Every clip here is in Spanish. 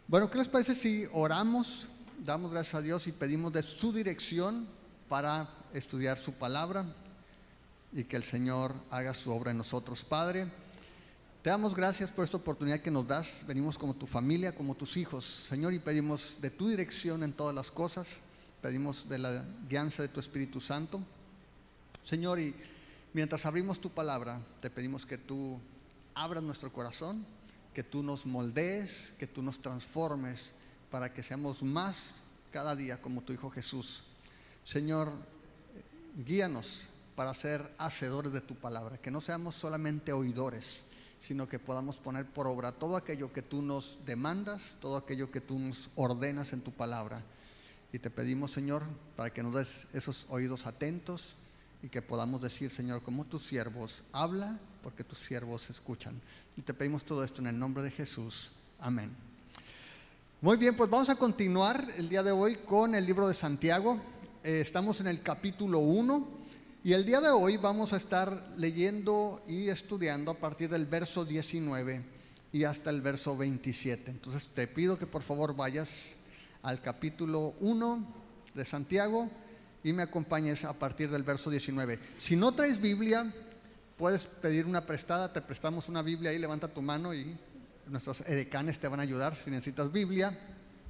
Bueno, ¿qué les parece si oramos, damos gracias a Dios y pedimos de su dirección para estudiar su palabra y que el Señor haga su obra en nosotros? Padre, te damos gracias por esta oportunidad que nos das. Venimos como tu familia, como tus hijos, Señor, y pedimos de tu dirección en todas las cosas. Pedimos de la guianza de tu Espíritu Santo, Señor, y mientras abrimos tu palabra, te pedimos que tú abras nuestro corazón, que tú nos moldees, que tú nos transformes para que seamos más cada día como tu Hijo Jesús. Señor, guíanos para ser hacedores de tu palabra, que no seamos solamente oidores, sino que podamos poner por obra todo aquello que tú nos demandas, todo aquello que tú nos ordenas en tu palabra. Y te pedimos, Señor, para que nos des esos oídos atentos y que podamos decir, Señor, como tus siervos, habla, porque tus siervos escuchan. Y te pedimos todo esto en el nombre de Jesús. Amén. Muy bien, pues vamos a continuar el día de hoy con el libro de Santiago. Estamos en el capítulo 1 y el día de hoy vamos a estar leyendo y estudiando a partir del verso 19 y hasta el verso 27. Entonces te pido que por favor vayas al capítulo 1 de Santiago y me acompañes a partir del verso 19. Si no traes Biblia, puedes pedir una prestada, te prestamos una Biblia ahí, levanta tu mano y nuestros edecanes te van a ayudar si necesitas Biblia.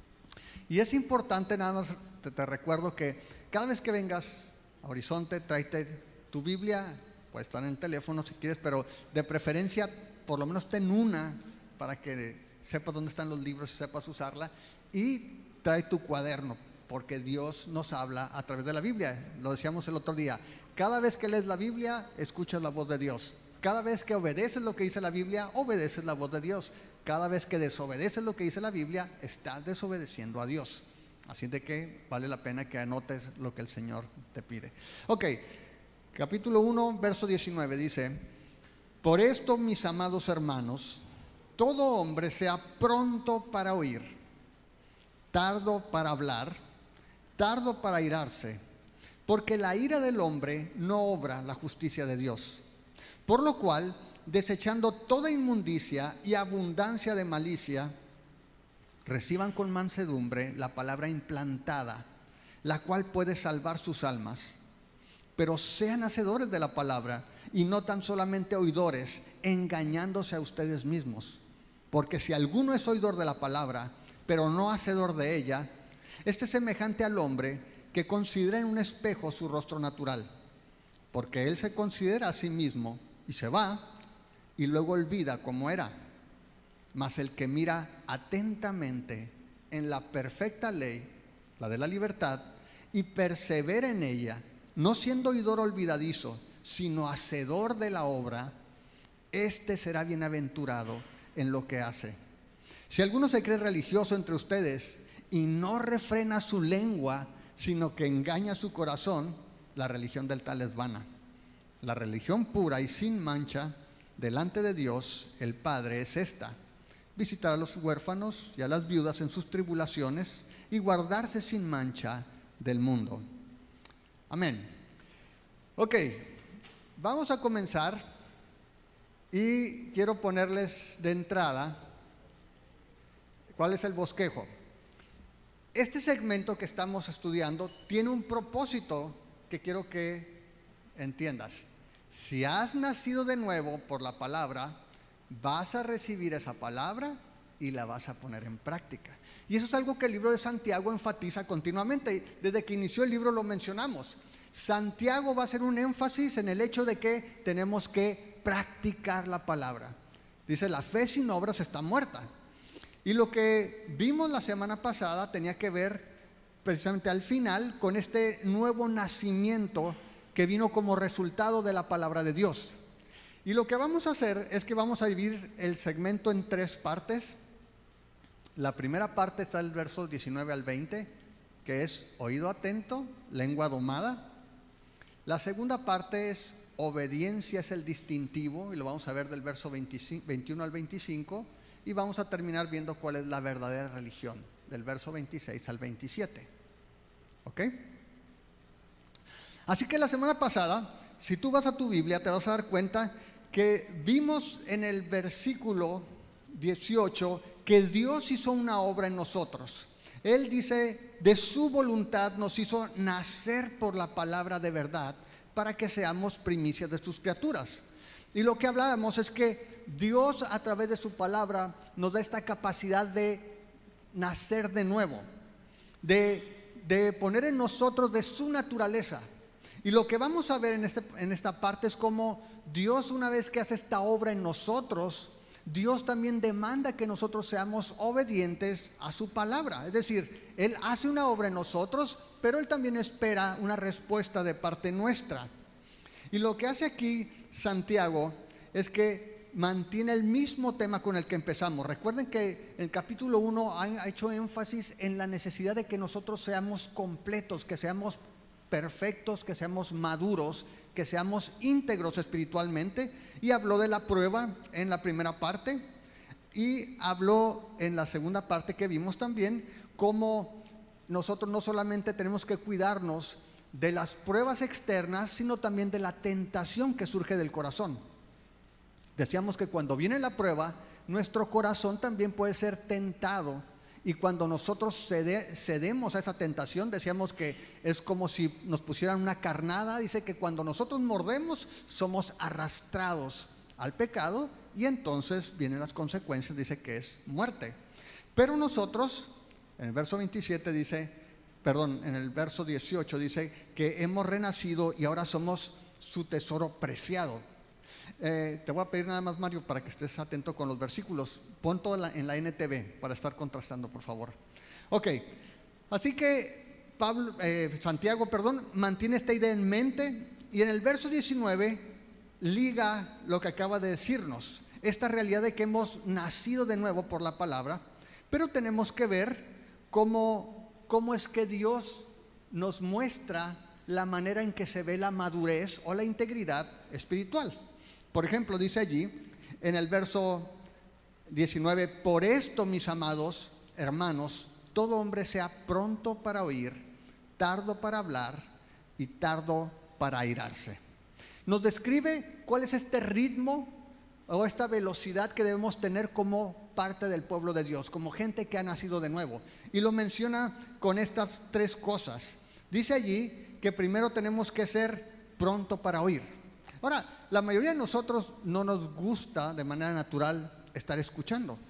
Y es importante, nada más te recuerdo que cada vez que vengas a Horizonte, tráete tu Biblia, puede estar en el teléfono si quieres, pero de preferencia por lo menos ten una para que sepas dónde están los libros y sepas usarla, y trae tu cuaderno, porque Dios nos habla a través de la Biblia. Lo decíamos el otro día, cada vez que lees la Biblia, escuchas la voz de Dios. Cada vez que obedeces lo que dice la Biblia, obedeces la voz de Dios. Cada vez que desobedeces lo que dice la Biblia, estás desobedeciendo a Dios. Así de que vale la pena que anotes lo que el Señor te pide. Ok, capítulo 1, verso 19 dice: por esto, mis amados hermanos, todo hombre sea pronto para oír, tardo para hablar, tardo para airarse, porque la ira del hombre no obra la justicia de Dios. Por lo cual, desechando toda inmundicia y abundancia de malicia, reciban con mansedumbre la palabra implantada, la cual puede salvar sus almas. Pero sean hacedores de la palabra y no tan solamente oidores, engañándose a ustedes mismos. Porque si alguno es oidor de la palabra, pero no hacedor de ella, este es semejante al hombre que considera en un espejo su rostro natural, porque él se considera a sí mismo y se va y luego olvida cómo era. Mas el que mira atentamente en la perfecta ley, la de la libertad, y persevera en ella, no siendo oidor olvidadizo, sino hacedor de la obra, este será bienaventurado en lo que hace. Si alguno se cree religioso entre ustedes y no refrena su lengua, sino que engaña su corazón, la religión del tal es vana. La religión pura y sin mancha delante de Dios el Padre es esta: visitar a los huérfanos y a las viudas en sus tribulaciones y guardarse sin mancha del mundo. Amén. Ok, vamos a comenzar y quiero ponerles de entrada cuál es el bosquejo. Este segmento que estamos estudiando tiene un propósito que quiero que entiendas. Si has nacido de nuevo por la palabra, vas a recibir esa palabra y la vas a poner en práctica. Y eso es algo que el libro de Santiago enfatiza continuamente. Desde que inició el libro lo mencionamos. Santiago va a hacer un énfasis en el hecho de que tenemos que practicar la palabra. Dice, la fe sin obras está muerta. Y lo que vimos la semana pasada tenía que ver precisamente al final con este nuevo nacimiento que vino como resultado de la palabra de Dios. Y lo que vamos a hacer es que vamos a dividir el segmento en tres partes. La primera parte está del verso 19 al 20, que es oído atento, lengua domada. La segunda parte es obediencia es el distintivo, y lo vamos a ver del verso 21 al 25. Y vamos a terminar viendo cuál es la verdadera religión, del verso 26 al 27. ¿Ok? Así que la semana pasada, si tú vas a tu Biblia, te vas a dar cuenta que vimos en el versículo 18 que Dios hizo una obra en nosotros. Él dice, de su voluntad nos hizo nacer por la palabra de verdad para que seamos primicias de sus criaturas. Y lo que hablábamos es que Dios a través de su palabra nos da esta capacidad de nacer de nuevo, de poner en nosotros de su naturaleza. Y lo que vamos a ver en esta parte es cómo Dios, una vez que hace esta obra en nosotros, Dios también demanda que nosotros seamos obedientes a su palabra. Es decir, Él hace una obra en nosotros, pero Él también espera una respuesta de parte nuestra. Y lo que hace aquí Santiago es que mantiene el mismo tema con el que empezamos. Recuerden que en el capítulo 1 ha hecho énfasis en la necesidad de que nosotros seamos completos, que seamos perfectos, que seamos maduros, que seamos íntegros espiritualmente, y habló de la prueba en la primera parte, y habló en la segunda parte que vimos también cómo nosotros no solamente tenemos que cuidarnos de las pruebas externas, sino también de la tentación que surge del corazón. Decíamos que cuando viene la prueba, nuestro corazón también puede ser tentado. Y cuando nosotros cedemos a esa tentación, decíamos que es como si nos pusieran una carnada. Dice que cuando nosotros mordemos, somos arrastrados al pecado, y entonces vienen las consecuencias, dice que es muerte. Pero nosotros, en el verso 27 dice, en el verso 18 dice que hemos renacido y ahora somos su tesoro preciado. Te voy a pedir nada más, Mario, para que estés atento con los versículos. Pon todo en la NTV para estar contrastando, por favor. Ok, así que Santiago mantiene esta idea en mente, y en el verso 19 liga lo que acaba de decirnos, esta realidad de que hemos nacido de nuevo por la palabra, pero tenemos que ver cómo es que Dios nos muestra la manera en que se ve la madurez o la integridad espiritual. Por ejemplo, dice allí en el verso 19, por esto, mis amados hermanos, todo hombre sea pronto para oír, tardo para hablar y tardo para airarse. Nos describe cuál es este ritmo o esta velocidad que debemos tener como parte del pueblo de Dios, como gente que ha nacido de nuevo. Y lo menciona con estas tres cosas. Dice allí que primero tenemos que ser pronto para oír. Ahora, la mayoría de nosotros no nos gusta de manera natural estar escuchando,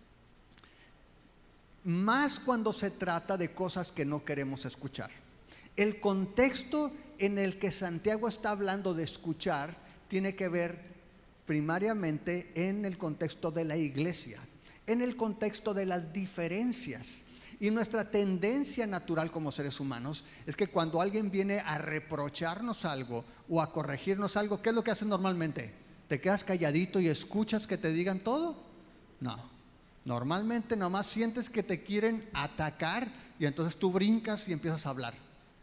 más cuando se trata de cosas que no queremos escuchar. El contexto en el que Santiago está hablando de escuchar tiene que ver primariamente en el contexto de la iglesia, en el contexto de las diferencias. Y nuestra tendencia natural como seres humanos es que cuando alguien viene a reprocharnos algo o a corregirnos algo, ¿qué es lo que hacen normalmente? ¿Te quedas calladito y escuchas que te digan todo? No. Normalmente nomás sientes que te quieren atacar y entonces tú brincas y empiezas a hablar.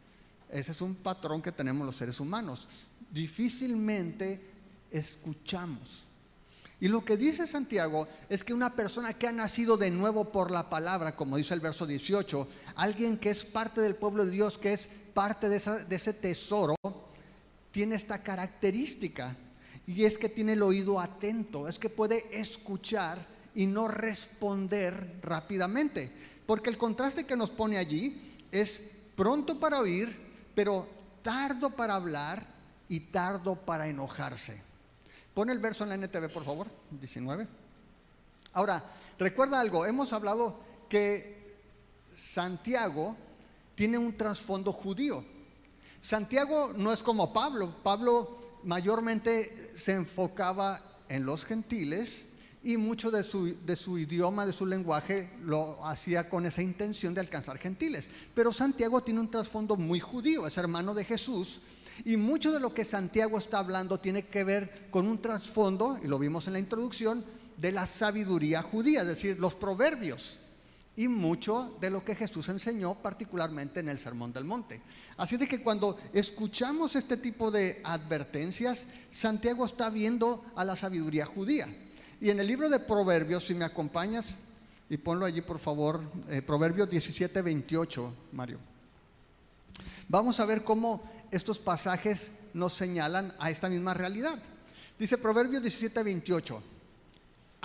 Ese es un patrón que tenemos los seres humanos. Difícilmente escuchamos. Y lo que dice Santiago es que una persona que ha nacido de nuevo por la palabra, como dice el verso 18, alguien que es parte del pueblo de Dios, que es parte de ese tesoro, tiene esta característica, y es que tiene el oído atento, es que puede escuchar y no responder rápidamente, porque el contraste que nos pone allí es pronto para oír, pero tardo para hablar y tardo para enojarse. Pon el verso en la NTV, por favor, 19. Ahora, recuerda algo, hemos hablado que Santiago tiene un trasfondo judío. Santiago no es como Pablo. Pablo mayormente se enfocaba en los gentiles y mucho de su idioma, de su lenguaje, lo hacía con esa intención de alcanzar gentiles. Pero Santiago tiene un trasfondo muy judío, es hermano de Jesús. Y mucho de lo que Santiago está hablando tiene que ver con un trasfondo, y lo vimos en la introducción, de la sabiduría judía, es decir, los proverbios, y mucho de lo que Jesús enseñó, particularmente en el Sermón del Monte. Así de que cuando escuchamos este tipo de advertencias, Santiago está viendo a la sabiduría judía. Y en el libro de Proverbios, si me acompañas, y ponlo allí por favor, Proverbios 17:28, Mario. Vamos a ver cómo estos pasajes nos señalan a esta misma realidad. Dice Proverbios 17:28,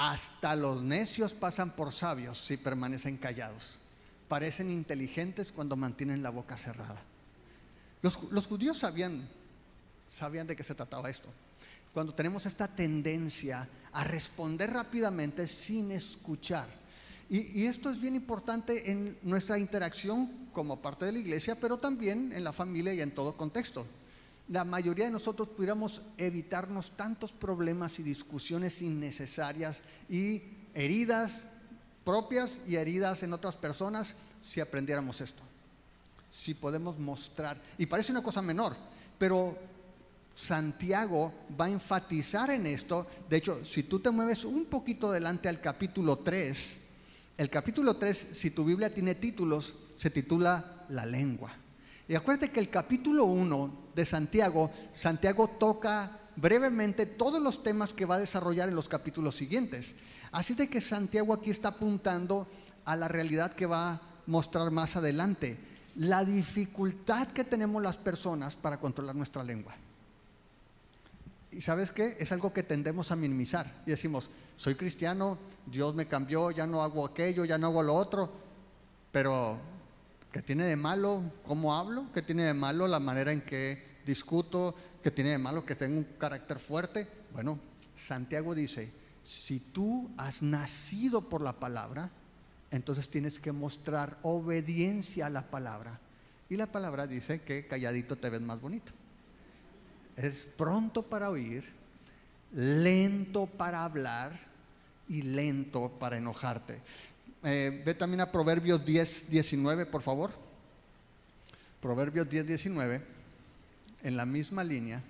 hasta los necios pasan por sabios si permanecen callados. Parecen inteligentes cuando mantienen la boca cerrada. Los judíos sabían de qué se trataba esto. Cuando tenemos esta tendencia a responder rápidamente sin escuchar. Y esto es bien importante en nuestra interacción como parte de la iglesia, pero también en la familia y en todo contexto. La mayoría de nosotros pudiéramos evitarnos tantos problemas y discusiones innecesarias y heridas propias y heridas en otras personas si aprendiéramos esto. Si podemos mostrar, y parece una cosa menor, pero Santiago va a enfatizar en esto. De hecho, si tú te mueves un poquito adelante al capítulo 3, el capítulo 3, si tu Biblia tiene títulos, se titula La lengua. Y acuérdate que el capítulo 1 de Santiago toca brevemente todos los temas que va a desarrollar en los capítulos siguientes. Así de que Santiago aquí está apuntando a la realidad que va a mostrar más adelante, la dificultad que tenemos las personas para controlar nuestra lengua. ¿Y sabes qué? Es algo que tendemos a minimizar y decimos, soy cristiano, Dios me cambió, ya no hago aquello, ya no hago lo otro, pero ¿qué tiene de malo cómo hablo? ¿Qué tiene de malo la manera en que discuto? ¿Qué tiene de malo que tenga un carácter fuerte? Bueno, Santiago dice, si tú has nacido por la palabra, entonces tienes que mostrar obediencia a la palabra. Y la palabra dice que calladito te ves más bonito. Es pronto para oír, lento para hablar y lento para enojarte. Ve también a Proverbios 10:19, por favor. Proverbios 10:19, en la misma línea.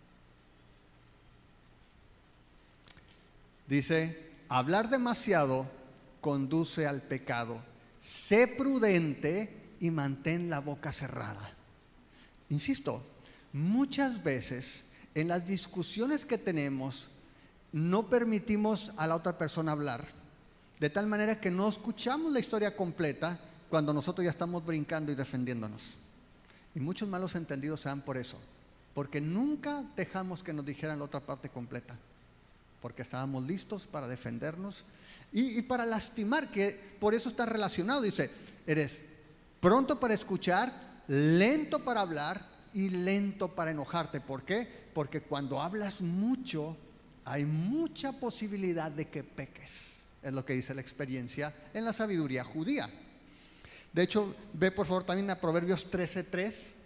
Dice, hablar demasiado conduce al pecado. Sé prudente y mantén la boca cerrada. Insisto, muchas veces en las discusiones que tenemos no permitimos a la otra persona hablar, de tal manera que no escuchamos la historia completa cuando nosotros ya estamos brincando y defendiéndonos. Y muchos malos entendidos se dan por eso, porque nunca dejamos que nos dijeran la otra parte completa, porque estábamos listos para defendernos y para lastimar, que por eso está relacionado. Dice, eres pronto para escuchar, lento para hablar y lento para enojarte. ¿Por qué? Porque cuando hablas mucho hay mucha posibilidad de que peques. Es lo que dice la experiencia en la sabiduría judía. De hecho, ve por favor también a Proverbios 13:3.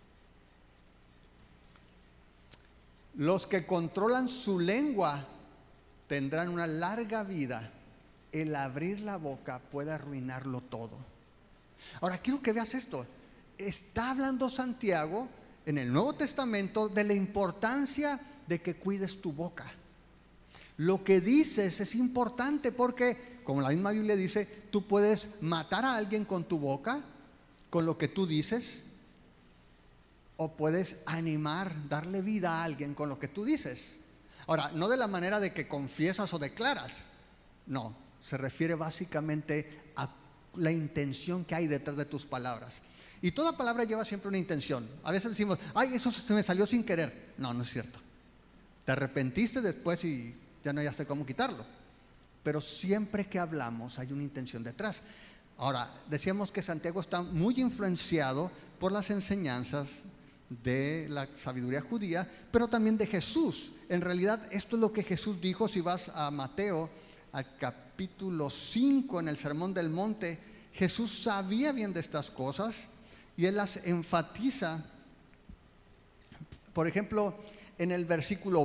Los que controlan su lengua tendrán una larga vida. El abrir la boca puede arruinarlo todo. Ahora quiero que veas esto. Está hablando Santiago en el Nuevo Testamento de la importancia de que cuides tu boca. Lo que dices es importante porque, como la misma Biblia dice, tú puedes matar a alguien con tu boca, con lo que tú dices, o puedes animar, darle vida a alguien con lo que tú dices. Ahora, no de la manera de que confiesas o declaras, no, se refiere básicamente a la intención que hay detrás de tus palabras. Y toda palabra lleva siempre una intención. A veces decimos, ay, eso se me salió sin querer. No, no es cierto. Te arrepentiste después y ya no hallaste cómo quitarlo. Pero siempre que hablamos hay una intención detrás. Ahora, decíamos que Santiago está muy influenciado por las enseñanzas de la sabiduría judía, pero también de Jesús. En realidad, esto es lo que Jesús dijo. Si vas a Mateo, al capítulo 5, en el Sermón del Monte, Jesús sabía bien de estas cosas y Él las enfatiza. Por ejemplo, en el versículo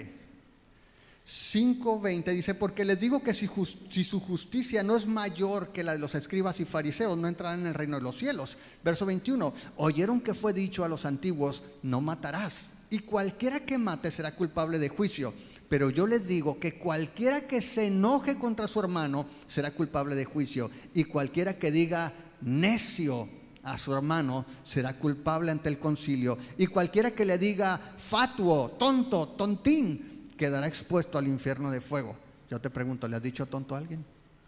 5:20 dice, porque les digo que si su justicia no es mayor que la de los escribas y fariseos, no entrarán en el reino de los cielos. Verso 21, oyeron que fue dicho a los antiguos, no matarás, y cualquiera que mate será culpable de juicio. Pero yo les digo que cualquiera que se enoje contra su hermano será culpable de juicio, y cualquiera que diga necio a su hermano será culpable ante el concilio, y cualquiera que le diga fatuo, tonto, tontín, quedará expuesto al infierno de fuego. Yo te pregunto, ¿le has dicho tonto a alguien?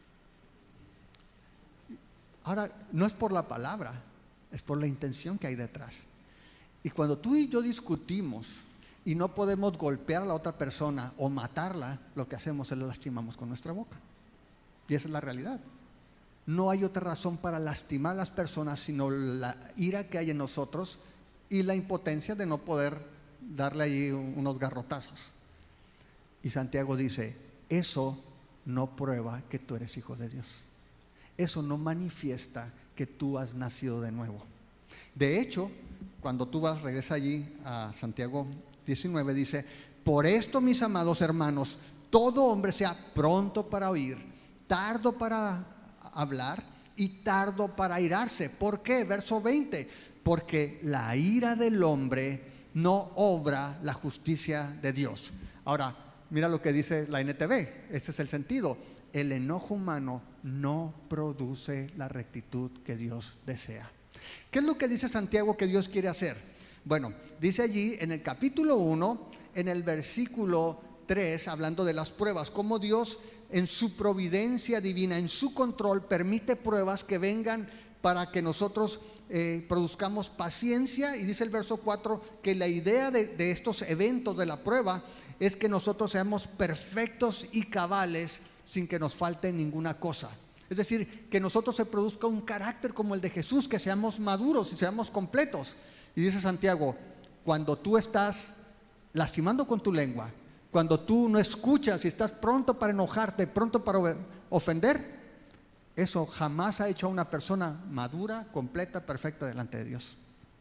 Ahora, no es por la palabra, es por la intención que hay detrás. Y cuando tú y yo discutimos y no podemos golpear a la otra persona o matarla, lo que hacemos es la lastimamos con nuestra boca. Y esa es la realidad. No hay otra razón para lastimar a las personas sino la ira que hay en nosotros y la impotencia de no poder darle ahí unos garrotazos. Y Santiago dice, eso no prueba que tú eres hijo de Dios. Eso no manifiesta que tú has nacido de nuevo. De hecho, cuando tú regresa allí a Santiago 19, dice, por esto, mis amados hermanos, todo hombre sea pronto para oír, tardo para hablar y tardo para airarse. ¿Por qué? Verso 20, porque la ira del hombre no obra la justicia de Dios. Ahora, mira lo que dice la NTV, este es el sentido. El enojo humano no produce la rectitud que Dios desea. ¿Qué es lo que dice Santiago que Dios quiere hacer? Bueno, dice allí en el capítulo 1, en el versículo 3, hablando de las pruebas, cómo Dios en su providencia divina, en su control, permite pruebas que vengan para que nosotros produzcamos paciencia. Y dice el verso 4 que la idea de estos eventos de la prueba es que nosotros seamos perfectos y cabales sin que nos falte ninguna cosa. Es decir, que nosotros se produzca un carácter como el de Jesús, que seamos maduros y seamos completos. Y dice Santiago, cuando tú estás lastimando con tu lengua, cuando tú no escuchas y estás pronto para enojarte, pronto para ofender, eso jamás ha hecho a una persona madura, completa, perfecta delante de Dios.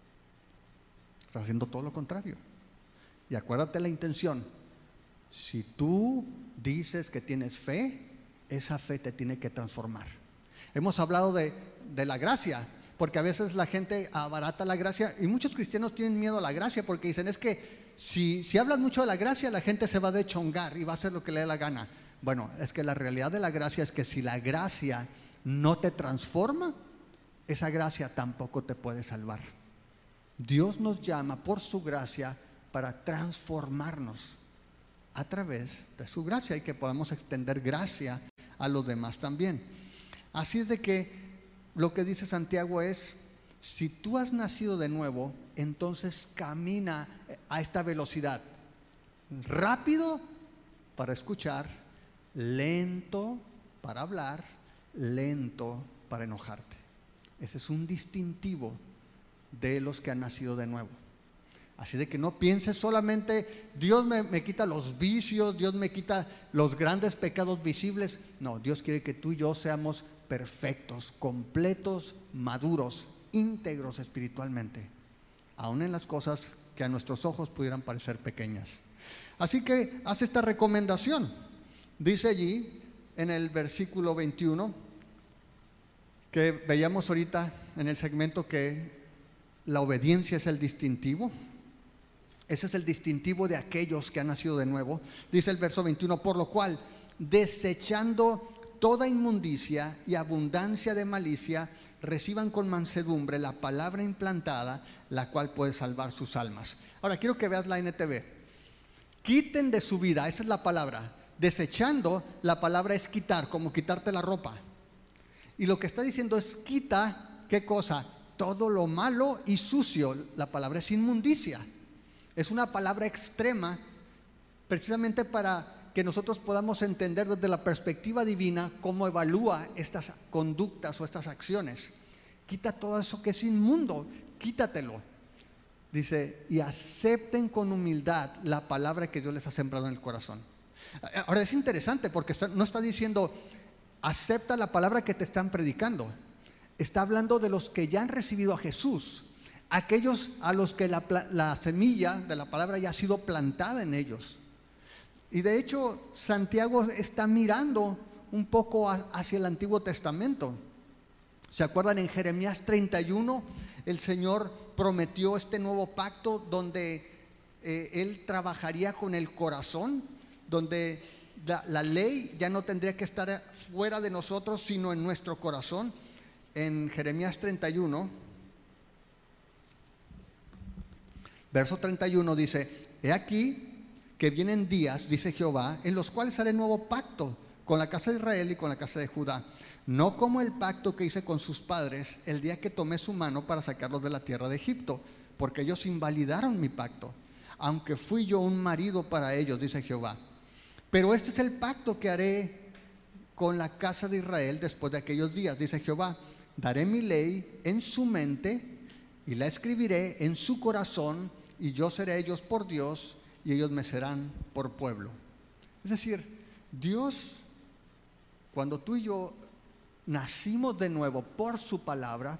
Estás haciendo todo lo contrario. Y acuérdate la intención. Si tú dices que tienes fe, esa fe te tiene que transformar. Hemos hablado de la gracia, porque a veces la gente abarata la gracia y muchos cristianos tienen miedo a la gracia porque dicen, es que si hablas mucho de la gracia, la gente se va a dechongar y va a hacer lo que le dé la gana. Bueno, es que la realidad de la gracia es que si la gracia no te transforma, esa gracia tampoco te puede salvar. Dios nos llama por su gracia para transformarnos a través de su gracia y que podamos extender gracia a los demás también. Así es de que lo que dice Santiago es, si tú has nacido de nuevo, entonces camina a esta velocidad. Rápido para escuchar, lento para hablar, lento para enojarte. Ese es un distintivo de los que han nacido de nuevo. Así de que no pienses solamente, Dios me quita los vicios, Dios me quita los grandes pecados visibles. No, Dios quiere que tú y yo seamos perfectos, completos, maduros, íntegros espiritualmente, aun en las cosas que a nuestros ojos pudieran parecer pequeñas. Así que haz esta recomendación. Dice allí en el versículo 21, que veíamos ahorita en el segmento, que la obediencia es el distintivo. Ese es el distintivo de aquellos que han nacido de nuevo. Dice el verso 21, por lo cual, desechando toda inmundicia y abundancia de malicia, reciban con mansedumbre la palabra implantada, la cual puede salvar sus almas. Ahora quiero que veas la NTV. Quiten de su vida, esa es la palabra. Desechando, la palabra es quitar, como quitarte la ropa. Y lo que está diciendo es quita, ¿qué cosa? Todo lo malo y sucio. La palabra es inmundicia. Es una palabra extrema, precisamente para que nosotros podamos entender desde la perspectiva divina cómo evalúa estas conductas o estas acciones. Quita todo eso que es inmundo, quítatelo. Dice, y acepten con humildad la palabra que Dios les ha sembrado en el corazón. Ahora es interesante porque no está diciendo, acepta la palabra que te están predicando. Está hablando de los que ya han recibido a Jesús, aquellos a los que la semilla de la palabra ya ha sido plantada en ellos. Y de hecho, Santiago está mirando un poco hacia el Antiguo Testamento. ¿Se acuerdan? En Jeremías 31, el Señor prometió este nuevo pacto donde Él trabajaría con el corazón, donde la ley ya no tendría que estar fuera de nosotros, sino en nuestro corazón. En Jeremías 31, verso 31 dice, he aquí que vienen días, dice Jehová, en los cuales haré nuevo pacto con la casa de Israel y con la casa de Judá, no como el pacto que hice con sus padres el día que tomé su mano para sacarlos de la tierra de Egipto, porque ellos invalidaron mi pacto. aunque fui yo un marido para ellos, dice Jehová. Pero este es el pacto que haré con la casa de Israel después de aquellos días, dice Jehová. Daré mi ley en su mente y la escribiré en su corazón, y yo seré ellos por Dios y ellos me serán por pueblo. Es decir, Dios, cuando tú y yo nacimos de nuevo por su palabra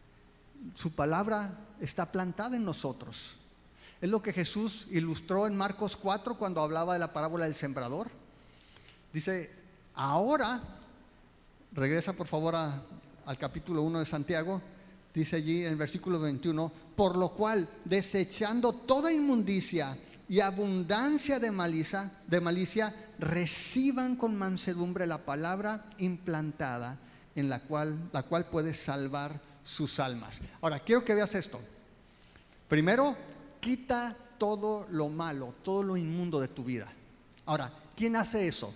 está plantada en nosotros. Es lo que Jesús ilustró en Marcos 4 cuando hablaba de la parábola del sembrador. Dice, ahora, regresa por favor al capítulo 1 de Santiago, dice allí en el versículo 21, por lo cual, desechando toda inmundicia y abundancia de malicia, reciban con mansedumbre la palabra implantada, en la cual puede salvar sus almas. Ahora, quiero que veas esto. Primero, quita todo lo malo, todo lo inmundo de tu vida. Ahora, ¿quién hace eso?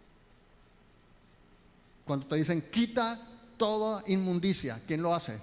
Cuando te dicen, quita toda inmundicia, ¿quién lo hace?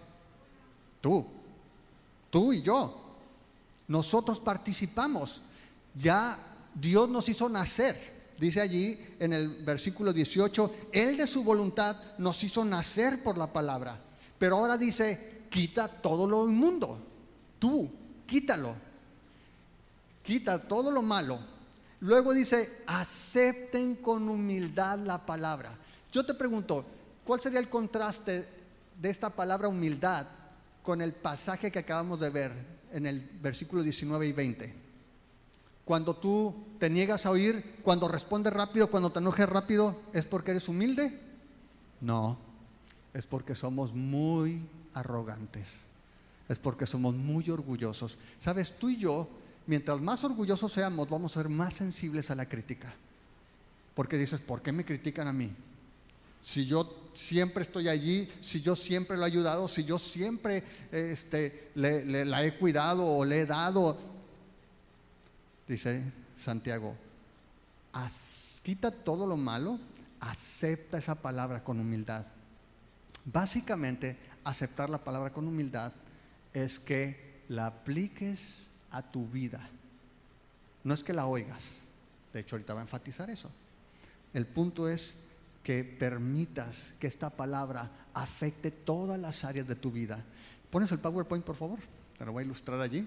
Tú y yo. Nosotros participamos. Ya Dios nos hizo nacer. Dice allí en el versículo 18, Él de su voluntad nos hizo nacer por la palabra. Pero ahora dice, quita todo lo inmundo. Tú, quítalo. Quita todo lo malo. Luego dice, acepten con humildad la palabra. Yo te pregunto, ¿cuál sería el contraste de esta palabra humildad con el pasaje que acabamos de ver en el versículo 19 y 20? Cuando tú te niegas a oír, cuando respondes rápido, cuando te enojes rápido, ¿es porque eres humilde? No, es porque somos muy arrogantes, es porque somos muy orgullosos. Sabes, tú y yo, mientras más orgullosos seamos, vamos a ser más sensibles a la crítica. Porque dices, ¿por qué me critican a mí? Si yo siempre estoy allí, si yo siempre lo he ayudado, si yo siempre la he cuidado o le he dado. Dice Santiago, quita todo lo malo, acepta esa palabra con humildad. Básicamente, aceptar la palabra con humildad es que la apliques a tu vida. No es que la oigas. De hecho, ahorita va a enfatizar eso. El punto es que permitas que esta palabra afecte todas las áreas de tu vida. ¿Pones el PowerPoint, por favor? Te lo voy a ilustrar allí.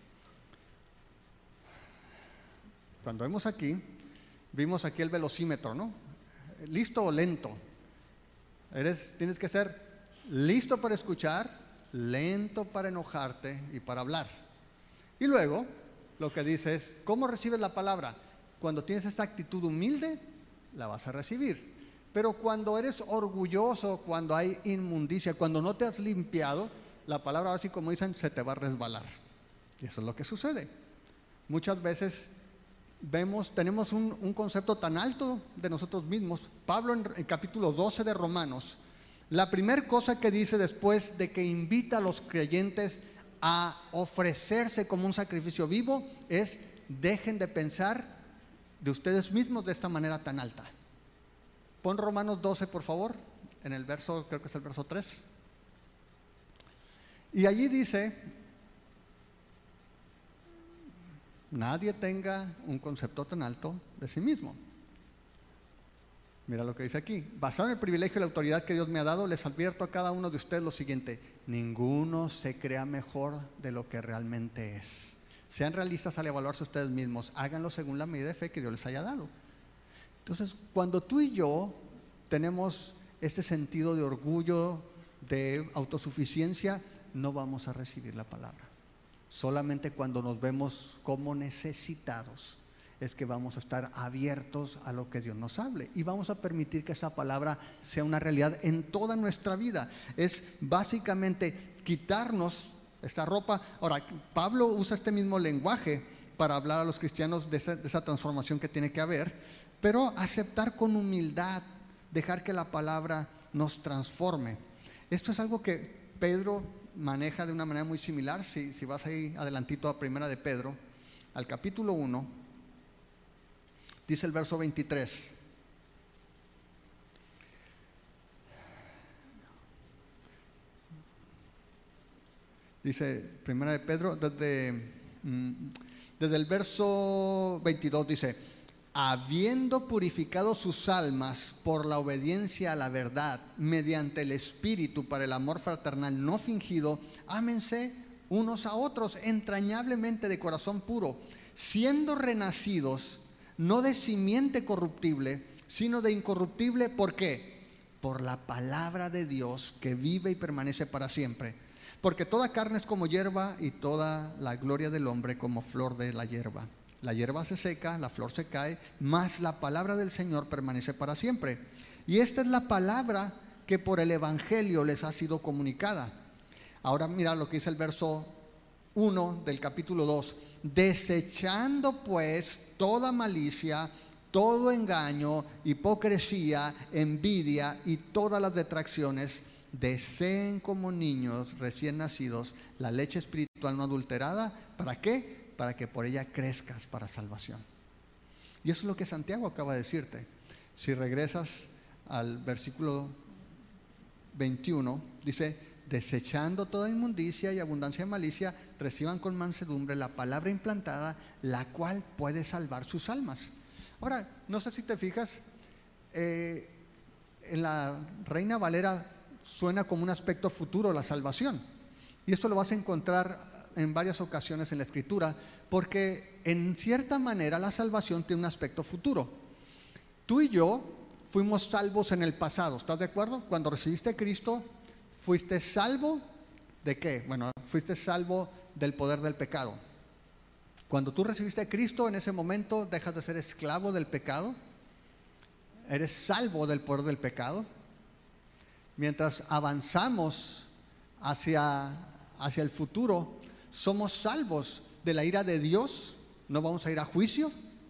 Cuando vimos aquí el velocímetro, ¿no? ¿Listo o lento? Tienes que ser listo para escuchar, lento para enojarte y para hablar. Y luego, lo que dice es, ¿cómo recibes la palabra? Cuando tienes esta actitud humilde, la vas a recibir. Pero cuando eres orgulloso, cuando hay inmundicia, cuando no te has limpiado, la palabra, así como dicen, se te va a resbalar. Y eso es lo que sucede. Muchas veces tenemos un concepto tan alto de nosotros mismos. Pablo en el capítulo 12 de Romanos, la primera cosa que dice después de que invita a los creyentes a ofrecerse como un sacrificio vivo es, dejen de pensar de ustedes mismos de esta manera tan alta. Pon Romanos 12, por favor, en el verso, creo que es el verso 3. Y allí dice, nadie tenga un concepto tan alto de sí mismo. Mira lo que dice aquí. Basado en el privilegio y la autoridad que Dios me ha dado, les advierto a cada uno de ustedes lo siguiente: ninguno se crea mejor de lo que realmente es. Sean realistas al evaluarse ustedes mismos. Háganlo según la medida de fe que Dios les haya dado. Entonces, cuando tú y yo tenemos este sentido de orgullo, de autosuficiencia, no vamos a recibir la palabra. Solamente cuando nos vemos como necesitados es que vamos a estar abiertos a lo que Dios nos hable y vamos a permitir que esa palabra sea una realidad en toda nuestra vida. Es básicamente quitarnos esta ropa. Ahora, Pablo usa este mismo lenguaje para hablar a los cristianos de esa transformación que tiene que haber, pero aceptar con humildad, dejar que la palabra nos transforme. Esto es algo que Pedro maneja de una manera muy similar. Si vas ahí adelantito a Primera de Pedro, al capítulo 1, dice el verso 23. Dice Primera de Pedro, Desde el verso 22 dice: habiendo purificado sus almas por la obediencia a la verdad, mediante el Espíritu para el amor fraternal no fingido, ámense unos a otros entrañablemente de corazón puro, siendo renacidos no de simiente corruptible, sino de incorruptible. ¿Por qué? Por la palabra de Dios que vive y permanece para siempre. Porque toda carne es como hierba y toda la gloria del hombre como flor de la hierba. La hierba se seca, la flor se cae, mas la palabra del Señor permanece para siempre. Y esta es la palabra que por el Evangelio les ha sido comunicada. Ahora mira lo que dice el verso 1 del capítulo 2. Desechando pues toda malicia, todo engaño, hipocresía, envidia y todas las detracciones, deseen como niños recién nacidos la leche espiritual no adulterada. ¿Para qué? Para que por ella crezcas para salvación. Y eso es lo que Santiago acaba de decirte. Si regresas al versículo 21, dice: desechando toda inmundicia y abundancia de malicia, reciban con mansedumbre la palabra implantada, la cual puede salvar sus almas. Ahora, no sé si te fijas, en la Reina Valera suena como un aspecto futuro la salvación. Y esto lo vas a encontrar en varias ocasiones en la Escritura, porque en cierta manera la salvación tiene un aspecto futuro. Tú y yo fuimos salvos en el pasado, ¿estás de acuerdo? Cuando recibiste a Cristo, fuiste salvo ¿de qué? Bueno, fuiste salvo del poder del pecado. Cuando tú recibiste a Cristo, en ese momento dejas de ser esclavo del pecado, eres salvo del poder del pecado. Mientras avanzamos hacia el futuro, somos salvos de la ira de Dios, no vamos a ir a juicio,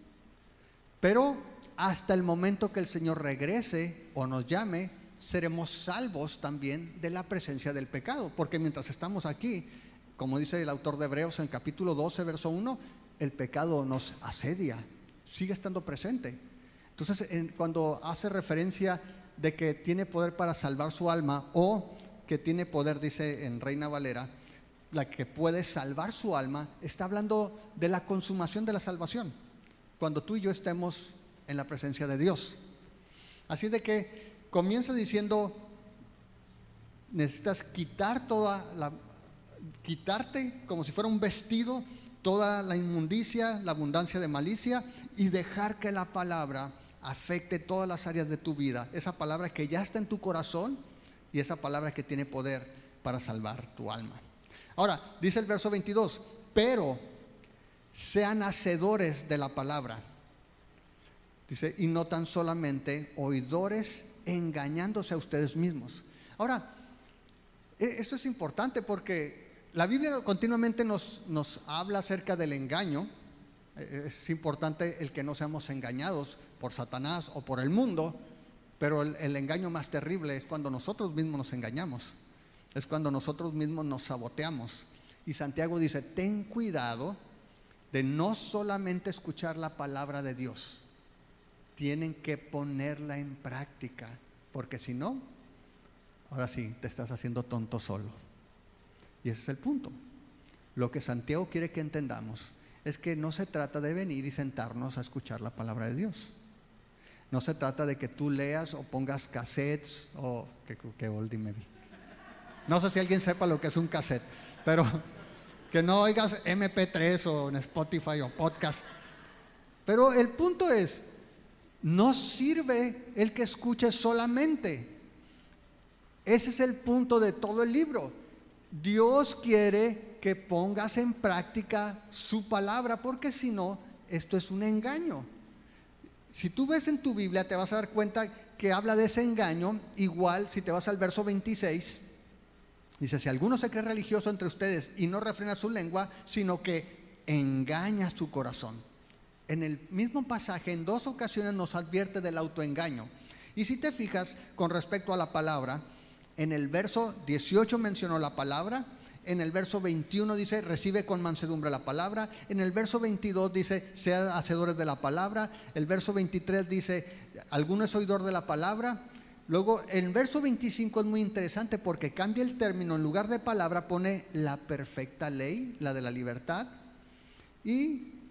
pero hasta el momento que el Señor regrese o nos llame, seremos salvos también de la presencia del pecado, porque mientras estamos aquí, como dice el autor de Hebreos en capítulo 12, verso 1, el pecado nos asedia, sigue estando presente. Entonces, cuando hace referencia de que tiene poder para salvar su alma, o que tiene poder, dice en Reina Valera, la que puede salvar su alma, está hablando de la consumación de la salvación, cuando tú y yo estemos en la presencia de Dios. Así de que comienza diciendo: necesitas quitarte como si fuera un vestido toda la inmundicia, la abundancia de malicia, y dejar que la palabra afecte todas las áreas de tu vida. Esa palabra que ya está en tu corazón y esa palabra que tiene poder para salvar tu alma. Ahora, dice el verso 22, pero sean hacedores de la palabra. Dice, y no tan solamente oidores, engañándose a ustedes mismos. Ahora, esto es importante porque la Biblia continuamente nos habla acerca del engaño. Es importante el que no seamos engañados por Satanás o por el mundo, pero el engaño más terrible es cuando nosotros mismos nos engañamos, es cuando nosotros mismos nos saboteamos. Y Santiago dice, ten cuidado de no solamente escuchar la palabra de Dios, tienen que ponerla en práctica, porque si no, ahora sí, te estás haciendo tonto solo. Y ese es el punto. Lo que Santiago quiere que entendamos es que no se trata de venir y sentarnos a escuchar la palabra de Dios. No se trata de que tú leas o pongas cassettes o que oldie me vi. No sé si alguien sepa lo que es un cassette, pero que no oigas MP3 o en Spotify o podcast. Pero el punto es, no sirve el que escuches solamente. Ese es el punto de todo el libro. Dios quiere que pongas en práctica su palabra, porque si no, esto es un engaño. Si tú ves en tu Biblia, te vas a dar cuenta que habla de ese engaño. Igual, si te vas al verso 26, dice, si alguno se cree religioso entre ustedes y no refrena su lengua, sino que engaña su corazón. En el mismo pasaje, en 2 ocasiones nos advierte del autoengaño. Y si te fijas con respecto a la palabra, en el verso 18 mencionó la palabra, en el verso 21 dice, recibe con mansedumbre la palabra, en el verso 22 dice, sean hacedores de la palabra, el verso 23 dice, alguno es oidor de la palabra. Luego, el verso 25 es muy interesante porque cambia el término, en lugar de palabra pone la perfecta ley, la de la libertad, y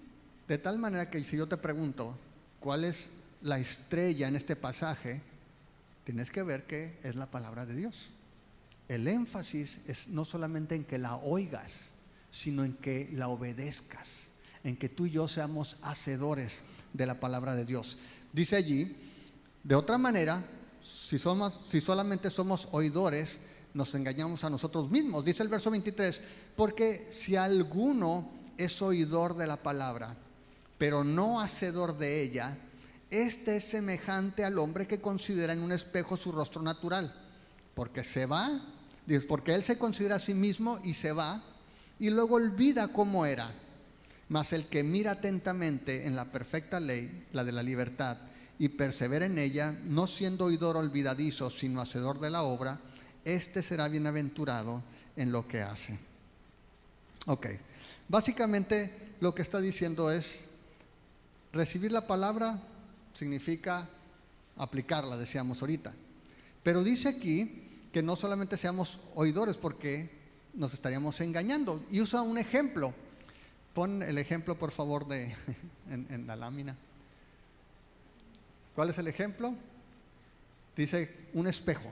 De tal manera que si yo te pregunto cuál es la estrella en este pasaje, tienes que ver que es la palabra de Dios. El énfasis es no solamente en que la oigas, sino en que la obedezcas, en que tú y yo seamos hacedores de la palabra de Dios. Dice allí, de otra manera, si solamente somos oidores, nos engañamos a nosotros mismos. Dice el verso 23, porque si alguno es oidor de la palabra, pero no hacedor de ella, este es semejante al hombre que considera en un espejo su rostro natural, porque él se considera a sí mismo y se va, y luego olvida cómo era. Mas el que mira atentamente en la perfecta ley, la de la libertad, y persevera en ella, no siendo oidor olvidadizo, sino hacedor de la obra, este será bienaventurado en lo que hace. Ok, básicamente lo que está diciendo es, recibir la palabra significa aplicarla, decíamos ahorita. Pero dice aquí que no solamente seamos oidores, porque nos estaríamos engañando. Y usa un ejemplo. Pon el ejemplo, por favor, en la lámina. ¿Cuál es el ejemplo? Dice un espejo.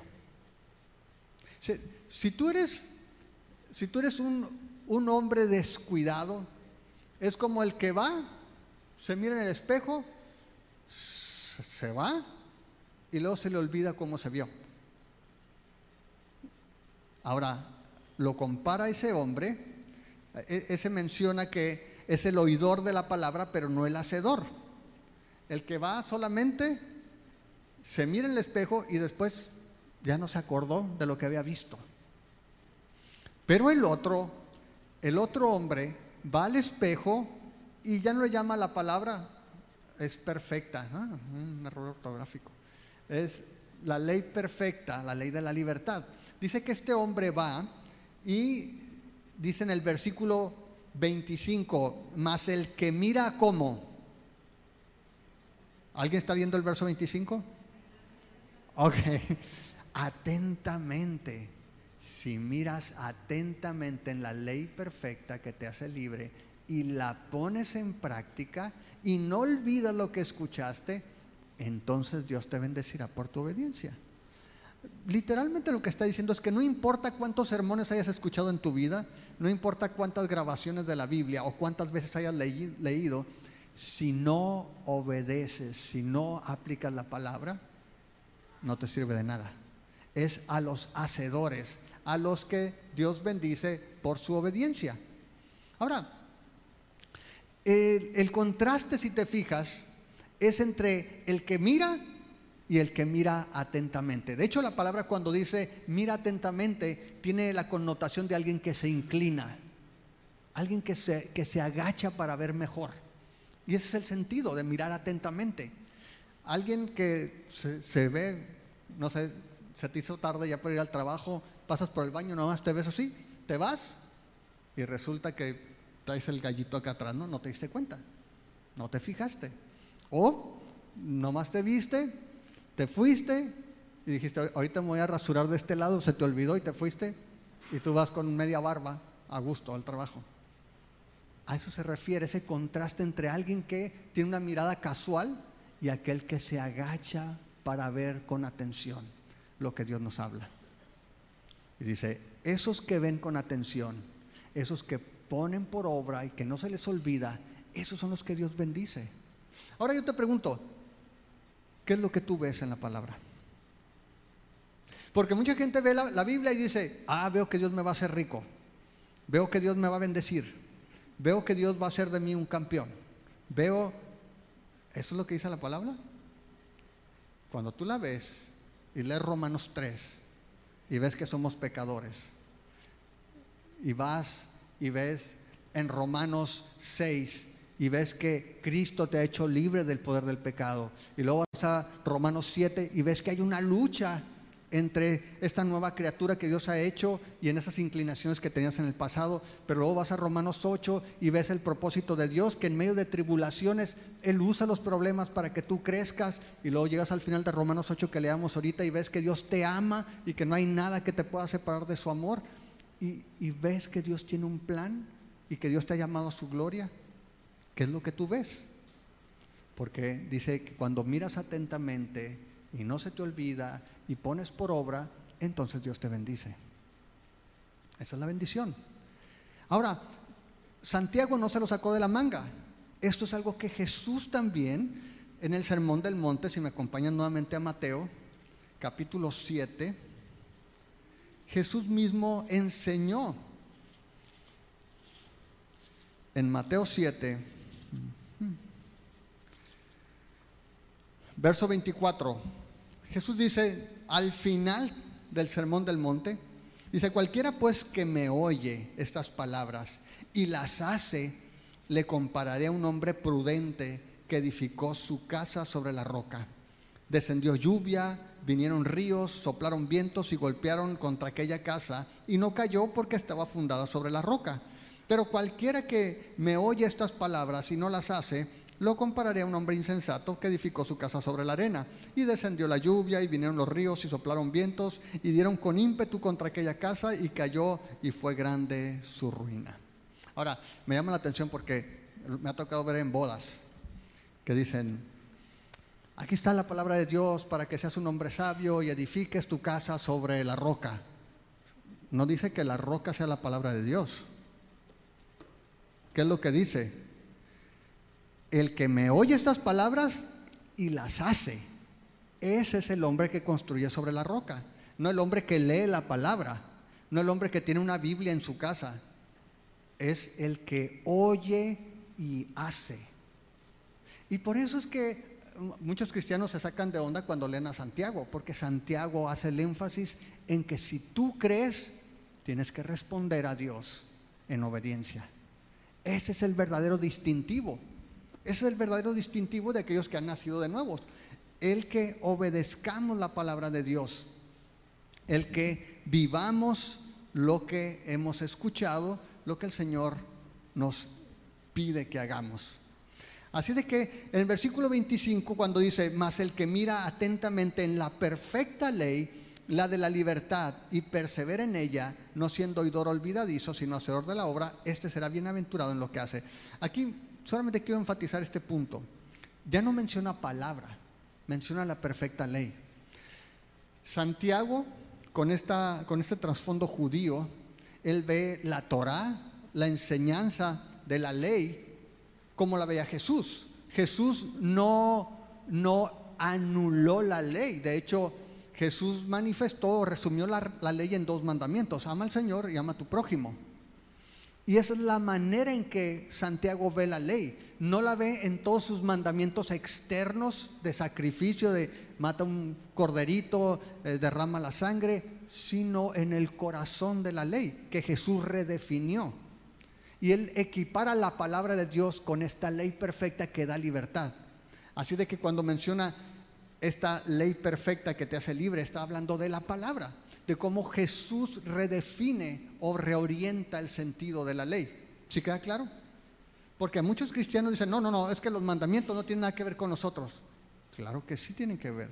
Si tú eres un hombre descuidado, es como el que va, se mira en el espejo, se va y luego se le olvida cómo se vio. Ahora, lo compara ese hombre, ese menciona que es el oidor de la palabra, pero no el hacedor. El que va solamente se mira en el espejo y después ya no se acordó de lo que había visto. Pero el otro hombre va al espejo y ya no le llama la palabra, es perfecta, un error ortográfico, es la ley perfecta, la ley de la libertad. Dice que este hombre va y dice en el versículo 25, mas el que mira ¿cómo? ¿Alguien está viendo el verso 25? Ok, atentamente. Si miras atentamente en la ley perfecta que te hace libre y la pones en práctica y no olvidas lo que escuchaste, entonces Dios te bendecirá por tu obediencia. Literalmente lo que está diciendo es que no importa cuántos sermones hayas escuchado en tu vida, no importa cuántas grabaciones de la Biblia o cuántas veces hayas leído, si no obedeces, si no aplicas la palabra, no te sirve de nada. Es a los hacedores, a los que Dios bendice por su obediencia. Ahora, el contraste, si te fijas, es entre el que mira y el que mira atentamente. De hecho, la palabra cuando dice mira atentamente tiene la connotación de alguien que se inclina, alguien que se agacha para ver mejor. Y ese es el sentido de mirar atentamente. Alguien que se ve, no sé, se te hizo tarde ya para ir al trabajo, pasas por el baño, nomás te ves así, te vas y resulta que traes el gallito acá atrás, no te diste cuenta, no te fijaste. O nomás te viste, te fuiste y dijiste, ahorita me voy a rasurar de este lado, se te olvidó y te fuiste y tú vas con media barba a gusto al trabajo. A eso se refiere ese contraste entre alguien que tiene una mirada casual y aquel que se agacha para ver con atención lo que Dios nos habla. Y dice, esos que ven con atención, esos que ponen por obra y que no se les olvida, esos son los que Dios bendice. Ahora yo te pregunto, ¿qué es lo que tú ves en la palabra? Porque mucha gente ve la Biblia y dice, veo que Dios me va a hacer rico, veo que Dios me va a bendecir, veo que Dios va a hacer de mí un campeón, ¿eso es lo que dice la palabra? Cuando tú la ves y lees Romanos 3 y ves que somos pecadores, y vas y ves en Romanos 6 y ves que Cristo te ha hecho libre del poder del pecado, y luego vas a Romanos 7 y ves que hay una lucha entre esta nueva criatura que Dios ha hecho y en esas inclinaciones que tenías en el pasado, pero luego vas a Romanos 8 y ves el propósito de Dios, que en medio de tribulaciones Él usa los problemas para que tú crezcas, y luego llegas al final de Romanos 8 que leamos ahorita y ves que Dios te ama y que no hay nada que te pueda separar de su amor, y ves que Dios tiene un plan y que Dios te ha llamado a su gloria, ¿Qué es lo que tú ves? Porque dice que cuando miras atentamente y no se te olvida y pones por obra, entonces Dios te bendice. Esa es la bendición. Ahora, Santiago no se lo sacó de la manga. Esto es algo que Jesús también en el Sermón del Monte, si me acompañan nuevamente a Mateo, capítulo 7, Jesús mismo enseñó. En Mateo 7, verso 24, Jesús dice al final del Sermón del Monte, dice: cualquiera pues que me oye estas palabras y las hace, le compararé a un hombre prudente que edificó su casa sobre la roca. Descendió lluvia, vinieron ríos, soplaron vientos y golpearon contra aquella casa, y no cayó porque estaba fundada sobre la roca. Pero cualquiera que me oye estas palabras y no las hace, lo compararé a un hombre insensato que edificó su casa sobre la arena. Y descendió la lluvia, y vinieron los ríos, y soplaron vientos, y dieron con ímpetu contra aquella casa, y cayó, y fue grande su ruina. Ahora, me llama la atención porque me ha tocado ver en bodas que dicen: aquí está la palabra de Dios para que seas un hombre sabio y edifiques tu casa sobre la roca. No dice que la roca sea la palabra de Dios. ¿Qué es lo que dice? El que me oye estas palabras y las hace, ese es el hombre que construye sobre la roca. No el hombre que lee la palabra, no el hombre que tiene una Biblia en su casa. Es el que oye y hace. Y por eso es que muchos cristianos se sacan de onda cuando leen a Santiago, porque Santiago hace el énfasis en que si tú crees, tienes que responder a Dios en obediencia. Ese es el verdadero distintivo. Ese es el verdadero distintivo de aquellos que han nacido de nuevo. El que obedezcamos la palabra de Dios, el que vivamos lo que hemos escuchado, lo que el Señor nos pide que hagamos. Así de que en el versículo 25, cuando dice: mas el que mira atentamente en la perfecta ley, la de la libertad, y persevera en ella, no siendo oidor olvidadizo, sino hacedor de la obra, este será bienaventurado en lo que hace. Aquí solamente quiero enfatizar este punto. Ya no menciona palabra, menciona la perfecta ley. Santiago, con este trasfondo judío, él ve la Torá, la enseñanza de la ley, como la veía Jesús. Jesús no anuló la ley. De hecho, Jesús manifestó, resumió la ley en 2 mandamientos: ama al Señor y ama a tu prójimo. Y esa es la manera en que Santiago ve la ley. No la ve en todos sus mandamientos externos de sacrificio, de mata un corderito, derrama la sangre, sino en el corazón de la ley que Jesús redefinió. Y él equipara la palabra de Dios con esta ley perfecta que da libertad. Así de que cuando menciona esta ley perfecta que te hace libre, está hablando de la palabra, de cómo Jesús redefine o reorienta el sentido de la ley. ¿Sí queda claro? Porque muchos cristianos dicen: no, es que los mandamientos no tienen nada que ver con nosotros. Claro que sí tienen que ver.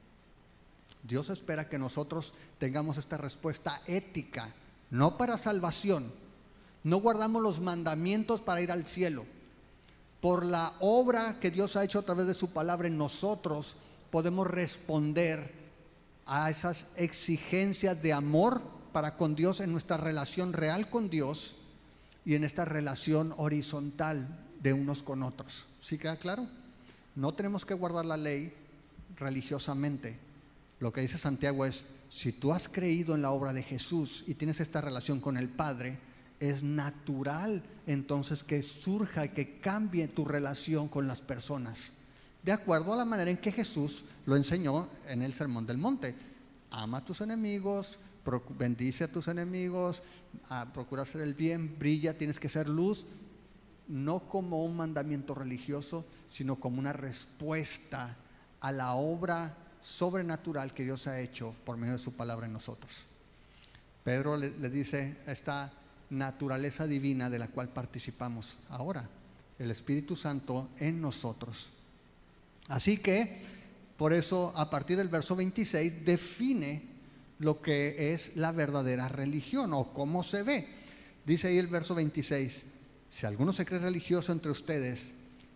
Dios espera que nosotros tengamos esta respuesta ética, no para salvación. No guardamos los mandamientos para ir al cielo. Por la obra que Dios ha hecho a través de su palabra en nosotros, podemos responder a esas exigencias de amor para con Dios en nuestra relación real con Dios y en esta relación horizontal de unos con otros. ¿Sí queda claro? No tenemos que guardar la ley religiosamente. Lo que dice Santiago es: si tú has creído en la obra de Jesús y tienes esta relación con el Padre, es natural entonces que surja, que cambie tu relación con las personas, de acuerdo a la manera en que Jesús lo enseñó en el Sermón del Monte. Ama a tus enemigos, bendice a tus enemigos, procura hacer el bien, brilla, tienes que ser luz, no como un mandamiento religioso, sino como una respuesta a la obra sobrenatural que Dios ha hecho por medio de su palabra en nosotros. Pedro le dice a esta naturaleza divina de la cual participamos ahora, el Espíritu Santo en nosotros. Así que, por eso, a partir del verso 26, define lo que es la verdadera religión o cómo se ve. Dice ahí el verso 26: si alguno se cree religioso entre ustedes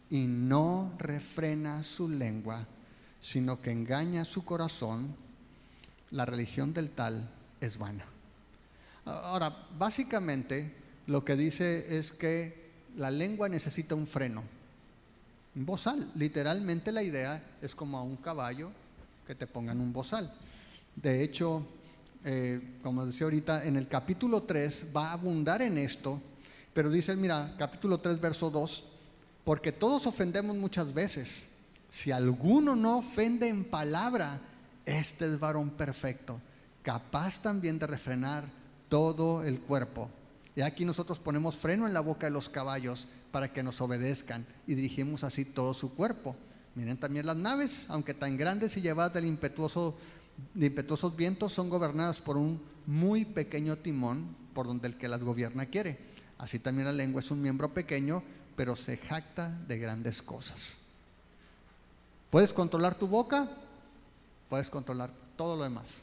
y no refrena su lengua, sino que engaña su corazón, la religión del tal es vana. Ahora, básicamente lo que dice es que la lengua necesita un freno, un bozal. Literalmente la idea es como a un caballo que te pongan un bozal. De hecho, como decía ahorita, en el capítulo 3 va a abundar en esto, pero dice, mira, capítulo 3, verso 2, porque todos ofendemos muchas veces. Si alguno no ofende en palabra, este es varón perfecto, capaz también de refrenar todo el cuerpo. Y aquí nosotros ponemos freno en la boca de los caballos para que nos obedezcan y dirigimos así todo su cuerpo. Miren también las naves, aunque tan grandes y llevadas de impetuosos vientos, son gobernadas por un muy pequeño timón por donde el que las gobierna quiere. Así también la lengua es un miembro pequeño, pero se jacta de grandes cosas. ¿Puedes controlar tu boca? Puedes controlar todo lo demás.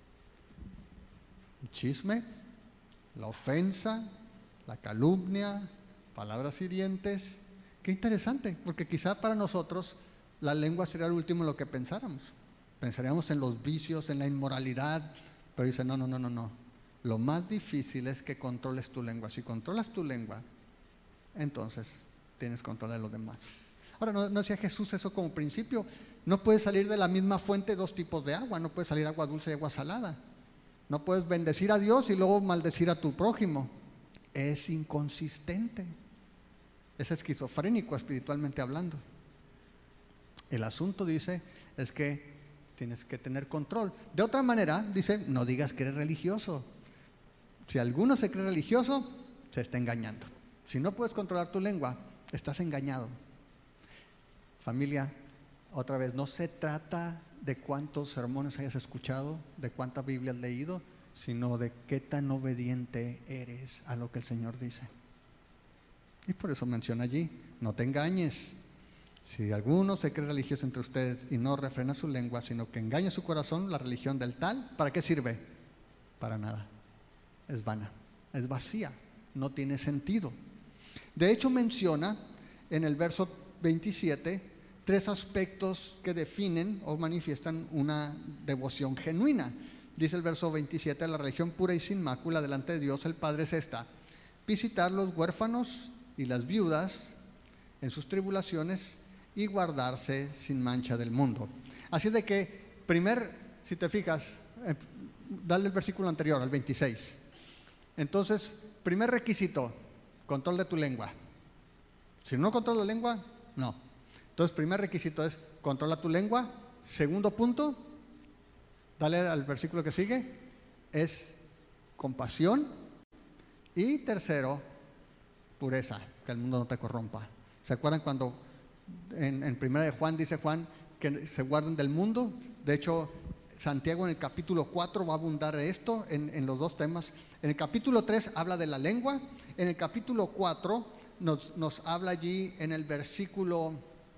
El chisme, la ofensa, la calumnia, palabras hirientes. Qué interesante, porque quizá para nosotros la lengua sería el último en lo que pensáramos. Pensaríamos en los vicios, en la inmoralidad, pero dice, no. Lo más difícil es que controles tu lengua. Si controlas tu lengua, entonces tienes control de los demás. Ahora, no decía Jesús eso como principio. No puedes salir de la misma fuente dos tipos de agua. No puedes salir agua dulce y agua salada. No puedes bendecir a Dios y luego maldecir a tu prójimo. Es inconsistente. Es esquizofrénico espiritualmente hablando. El asunto, dice, es que tienes que tener control. De otra manera, dice, no digas que eres religioso. Si alguno se cree religioso, se está engañando. Si no puedes controlar tu lengua, estás engañado. Familia, otra vez, no se trata de cuántos sermones hayas escuchado, de cuánta Biblia has leído, sino de qué tan obediente eres a lo que el Señor dice. Y por eso menciona allí, no te engañes. Si alguno se cree religioso entre ustedes y no refrena su lengua, sino que engaña su corazón, la religión del tal, ¿para qué sirve? Para nada. Es vana, es vacía, no tiene sentido. De hecho, menciona en el verso 27 tres aspectos que definen o manifiestan una devoción genuina. Dice el verso 27, la religión pura y sin mácula delante de Dios el Padre es esta: visitar los huérfanos y las viudas en sus tribulaciones y guardarse sin mancha del mundo. Así de que, si te fijas, dale el versículo anterior, al 26. Entonces, primer requisito, control de tu lengua. Si no controlas la lengua, no. Entonces, primer requisito es controla tu lengua. Segundo punto, dale al versículo que sigue, es compasión. Y tercero, pureza, que el mundo no te corrompa. ¿Se acuerdan cuando en primera de Juan dice Juan que se guarden del mundo? De hecho, Santiago en el capítulo 4 va a abundar de esto en los dos temas. En el capítulo 3 habla de la lengua. En el capítulo 4 nos habla allí en el versículo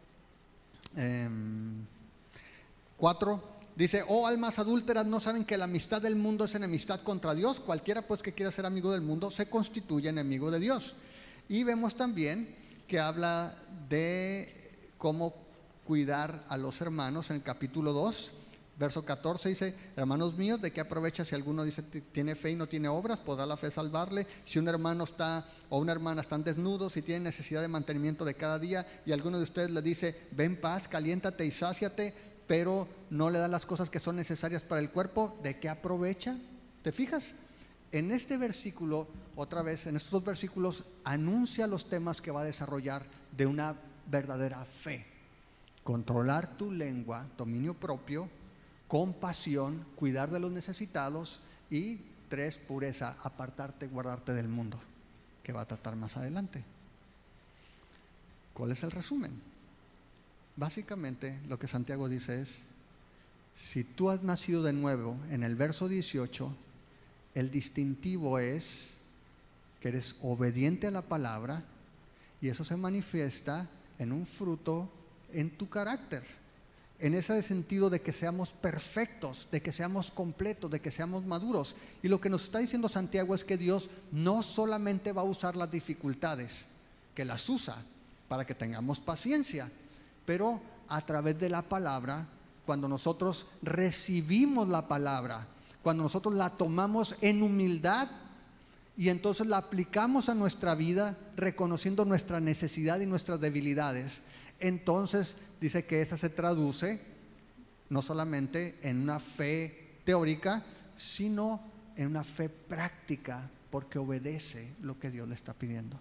4. Dice, oh almas adúlteras, ¿no saben que la amistad del mundo es enemistad contra Dios? Cualquiera pues que quiera ser amigo del mundo se constituye enemigo de Dios. Y vemos también que habla de cómo cuidar a los hermanos en el capítulo 2. Verso 14 dice, hermanos míos, ¿de qué aprovecha si alguno dice tiene fe y no tiene obras? ¿Podrá la fe salvarle? Si un hermano o una hermana están desnudos y tienen necesidad de mantenimiento de cada día, y alguno de ustedes le dice, ven paz, caliéntate y sáciate, pero no le da las cosas que son necesarias para el cuerpo, ¿de qué aprovecha? ¿Te fijas? En este versículo, otra vez, en estos dos versículos, anuncia los temas que va a desarrollar de una verdadera fe. Controlar tu lengua, dominio propio, compasión, cuidar de los necesitados, y 3, pureza, apartarte, guardarte del mundo, que va a tratar más adelante. ¿Cuál es el resumen? Básicamente lo que Santiago dice es, si tú has nacido de nuevo, en el verso 18, el distintivo es que eres obediente a la palabra, y eso se manifiesta en un fruto en tu carácter, en ese sentido de que seamos perfectos, de que seamos completos, de que seamos maduros. Y lo que nos está diciendo Santiago es que Dios no solamente va a usar las dificultades, que las usa para que tengamos paciencia. Pero a través de la palabra, cuando nosotros recibimos la palabra, cuando nosotros la tomamos en humildad y entonces la aplicamos a nuestra vida, reconociendo nuestra necesidad y nuestras debilidades, entonces dice que esa se traduce no solamente en una fe teórica, sino en una fe práctica, porque obedece lo que Dios le está pidiendo.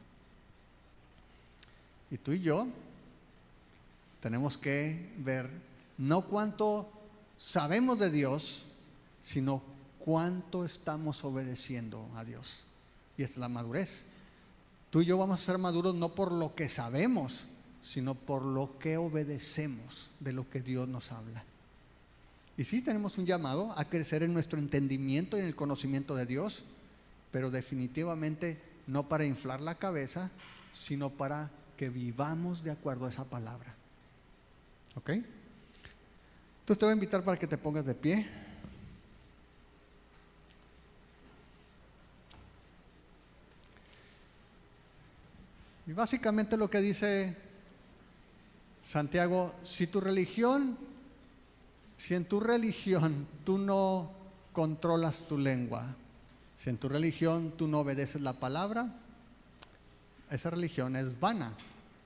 Y tú y yo tenemos que ver no cuánto sabemos de Dios, sino cuánto estamos obedeciendo a Dios. Y esta es la madurez. Tú y yo vamos a ser maduros no por lo que sabemos, sino por lo que obedecemos de lo que Dios nos habla. Y sí tenemos un llamado a crecer en nuestro entendimiento y en el conocimiento de Dios, pero definitivamente no para inflar la cabeza, sino para que vivamos de acuerdo a esa palabra. ¿Ok? Entonces te voy a invitar para que te pongas de pie. Y básicamente lo que dice Santiago, si en tu religión tú no controlas tu lengua, si en tu religión tú no obedeces la palabra, esa religión es vana,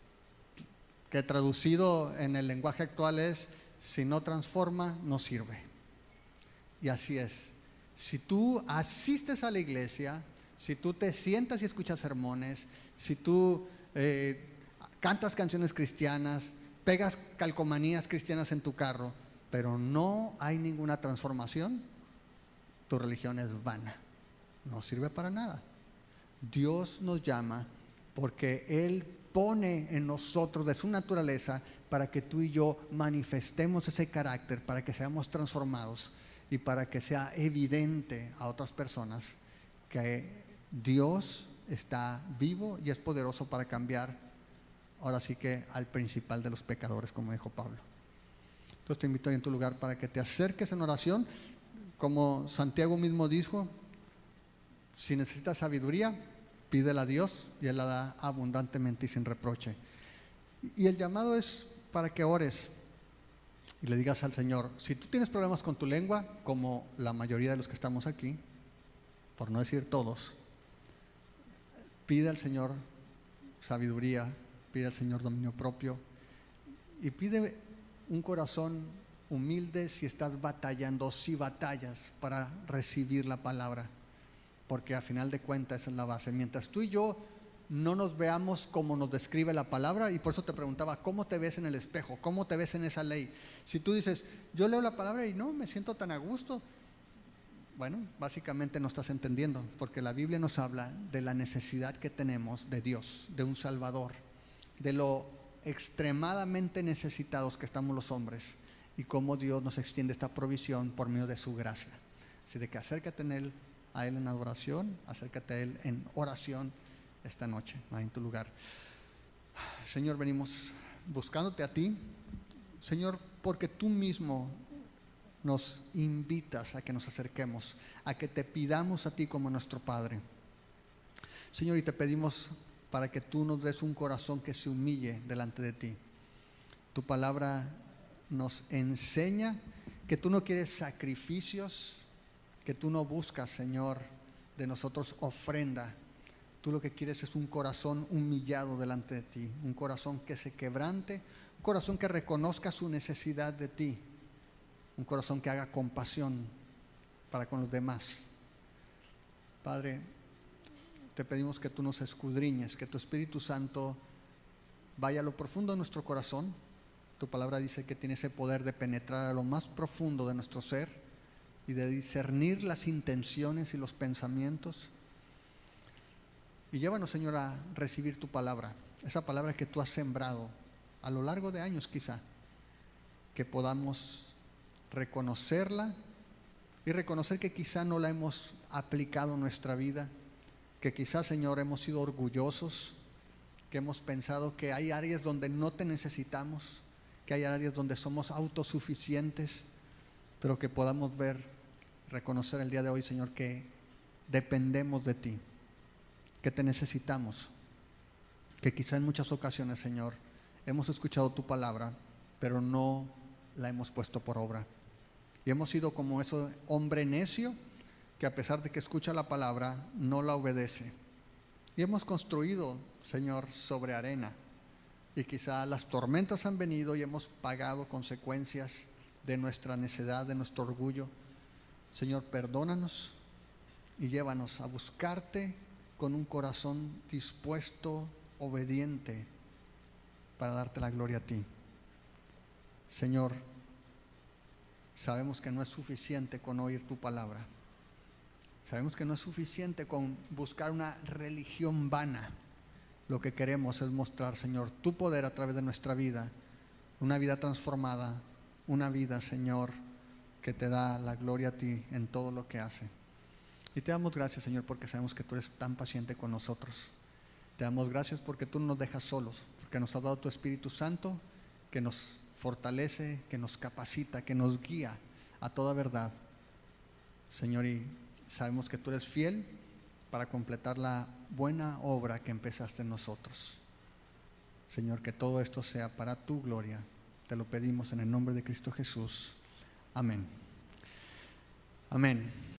que traducido en el lenguaje actual es: si no transforma, no sirve. Y así es. Si tú asistes a la iglesia, si tú te sientas y escuchas sermones, si tú cantas canciones cristianas, pegas calcomanías cristianas en tu carro, pero no hay ninguna transformación, tu religión es vana, no sirve para nada. Dios nos llama porque Él pone en nosotros de su naturaleza para que tú y yo manifestemos ese carácter, para que seamos transformados y para que sea evidente a otras personas que Dios está vivo y es poderoso para cambiar, ahora sí que al principal de los pecadores, como dijo Pablo. Entonces te invito ahí en tu lugar para que te acerques en oración. Como Santiago mismo dijo, si necesitas sabiduría, pídela a Dios y Él la da abundantemente y sin reproche. Y el llamado es para que ores y le digas al Señor: si tú tienes problemas con tu lengua, como la mayoría de los que estamos aquí, por no decir todos, pide al Señor sabiduría, pide al Señor dominio propio y pide un corazón humilde si estás batallando, si batallas para recibir la palabra, porque a final de cuentas esa es la base. Mientras tú y yo no nos veamos como nos describe la palabra, y por eso te preguntaba, ¿cómo te ves en el espejo? ¿Cómo te ves en esa ley? Si tú dices, yo leo la palabra y no me siento tan a gusto, bueno, básicamente no estás entendiendo, porque la Biblia nos habla de la necesidad que tenemos de Dios, de un Salvador, de lo extremadamente necesitados que estamos los hombres y cómo Dios nos extiende esta provisión por medio de su gracia. Así de que acércate a Él en adoración, acércate a Él en oración esta noche, ahí en tu lugar. Señor, venimos buscándote a ti, Señor, porque tú mismo nos invitas a que nos acerquemos, a que te pidamos a ti como nuestro Padre. Señor, y te pedimos para que tú nos des un corazón que se humille delante de ti. Tu palabra nos enseña que tú no quieres sacrificios, que tú no buscas, Señor, de nosotros ofrenda. Tú lo que quieres es un corazón humillado delante de ti, un corazón que se quebrante, un corazón que reconozca su necesidad de ti, un corazón que haga compasión para con los demás. Padre, te pedimos que tú nos escudriñes, que tu Espíritu Santo vaya a lo profundo de nuestro corazón. Tu palabra dice que tiene ese poder de penetrar a lo más profundo de nuestro ser y de discernir las intenciones y los pensamientos. Y llévanos, Señor, a recibir tu palabra, esa palabra que tú has sembrado a lo largo de años quizá, que podamos reconocerla y reconocer que quizá no la hemos aplicado en nuestra vida, que quizá, Señor, hemos sido orgullosos, que hemos pensado que hay áreas donde no te necesitamos, que hay áreas donde somos autosuficientes, pero que podamos reconocer el día de hoy, Señor, que dependemos de ti, que te necesitamos que quizá en muchas ocasiones, Señor, hemos escuchado tu palabra, pero no la hemos puesto por obra. Y hemos sido como ese hombre necio que a pesar de que escucha la palabra, no la obedece. Y hemos construido, Señor, sobre arena. Y quizá las tormentas han venido y hemos pagado consecuencias de nuestra necedad, de nuestro orgullo. Señor, perdónanos y llévanos a buscarte con un corazón dispuesto, obediente, para darte la gloria a ti. Señor, sabemos que no es suficiente con oír tu palabra. Sabemos que no es suficiente con buscar una religión vana. Lo que queremos es mostrar, Señor, tu poder a través de nuestra vida, una vida transformada, una vida, Señor, que te da la gloria a ti en todo lo que hace. Y te damos gracias, Señor, porque sabemos que tú eres tan paciente con nosotros. Te damos gracias porque tú no nos dejas solos, porque nos has dado tu Espíritu Santo, que nos fortalece, que nos capacita, que nos guía a toda verdad. Señor, y sabemos que tú eres fiel para completar la buena obra que empezaste en nosotros. Señor, que todo esto sea para tu gloria. Te lo pedimos en el nombre de Cristo Jesús. Amén. Amén.